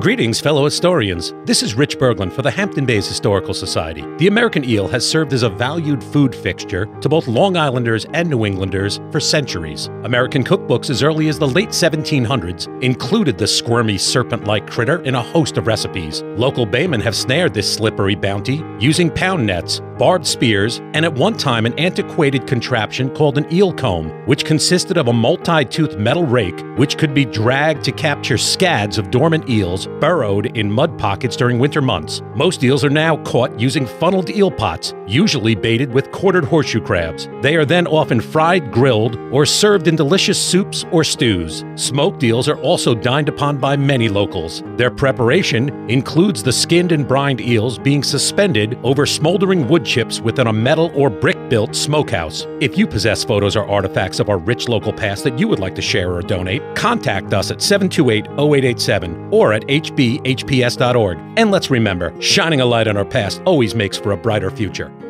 Greetings, fellow historians. This is Rich Berglund for the Hampton Bays Historical Society. The American eel has served as a valued food fixture to both Long Islanders and New Englanders for centuries. American cookbooks as early as the late 1700s included the squirmy serpent-like critter in a host of recipes. Local baymen have snared this slippery bounty using pound nets, barbed spears, and at one time an antiquated contraption called an eel comb, which consisted of a multi-toothed metal rake which could be dragged to capture scads of dormant eels burrowed in mud pockets during winter months. Most eels are now caught using funneled eel pots, usually baited with quartered horseshoe crabs. They are then often fried, grilled, or served in delicious soups or stews. Smoked eels are also dined upon by many locals. Their preparation includes the skinned and brined eels being suspended over smoldering wood chips within a metal or brick-built smokehouse. If you possess photos or artifacts of our rich local past that you would like to share or donate, contact us at 728-0887 or at hbhps.org. And let's remember, shining a light on our past always makes for a brighter future.